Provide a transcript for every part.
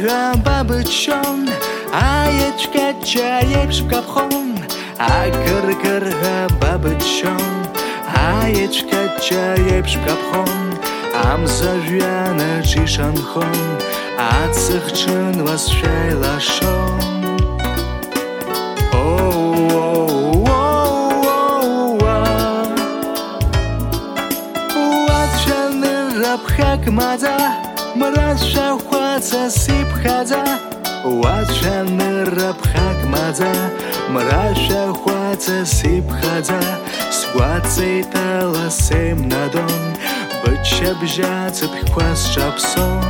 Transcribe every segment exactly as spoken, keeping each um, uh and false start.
бабычон, аечка чаеп шкапхон, а кыр-кыр бабычон, аечка чаеп шкапхон, ам завяна чишанхон, а цыхчын восшай лашон. Маза, мраша хваца сипхаза, уачаны рабхак маза, мраша хваца сипхаза, схвацей таласем надон, бычабжаца пхвас чапсон.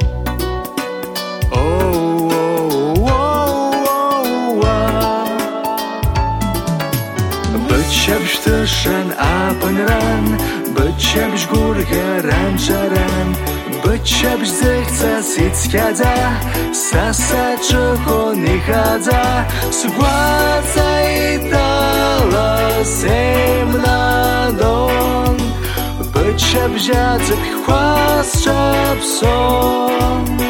Бычабштышан апанран, бычабш гургаран шаран, бычабш зыхца сицкяза, сасачухон ихаза, сгваца и таласем надон, бычабжаца пхвас чапсон.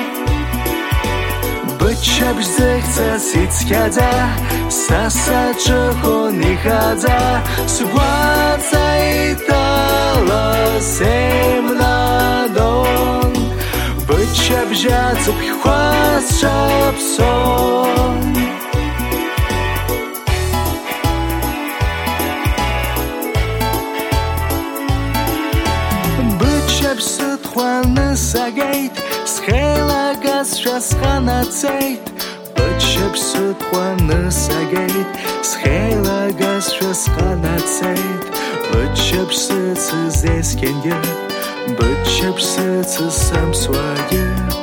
Бычабш зыхца сицкяза, сасачухон ихаза, сгваца и таласем надон, бычабжаца пхвас чапсон. Бычабш сытхуаны сагейт, схейлагас шасханацейт, бычабш сытхуаны сагейт, схейлагас шасханацейт, бычабш сыцы здесь кенге, бычабш сыцы сам своє.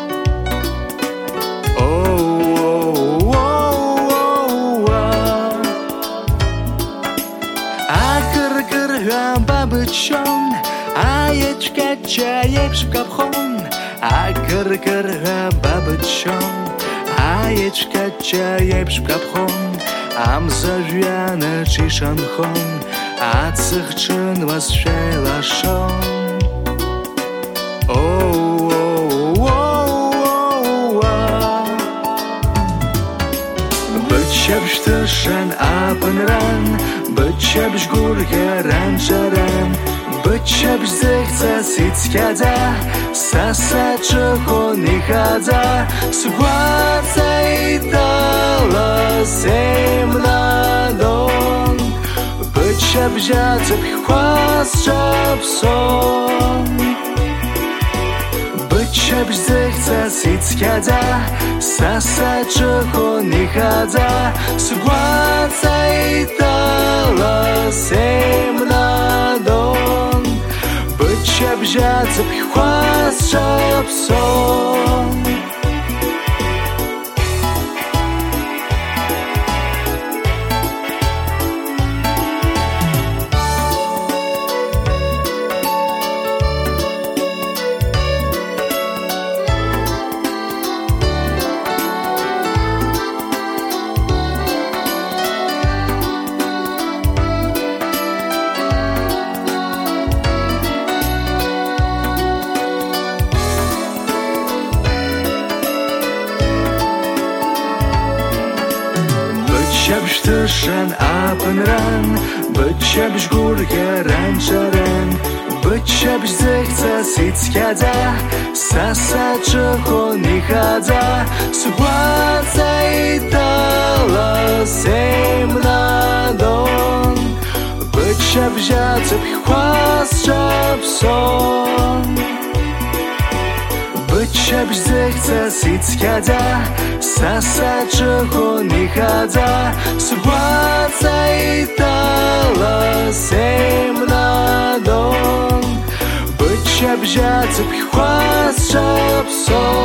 А кыр-кыр бабычон, аечка чаеп шкапхон, а кыр-кыр бабычон, аечка чаеп шкапхон, ам завяна чишанхон, а цыхчын восшай лашон. Бычабш тышан апанран, бычабш гургаран шаран, бычабш зыхца сицкяза, сасачухон ихаза, сгваца и таласем надон, бычабжаца пхвас чапсон. Бычабш зыхца сицкяза, сасачухон ихаза, сгваца и таласем надон, бычабжаца пхвас чапсон. Бычабш тышан апанран, бычабш гургаран шаран, бычабш зыхца сицкяза, сасачухон ихаза, сгваца и таласем надон, бычабжаца пхвас чапсон. Бычабш зыхца сицкяза, сасачухон ихаза, сгваца и таласем надон, бычабжаца пхвас чапсон.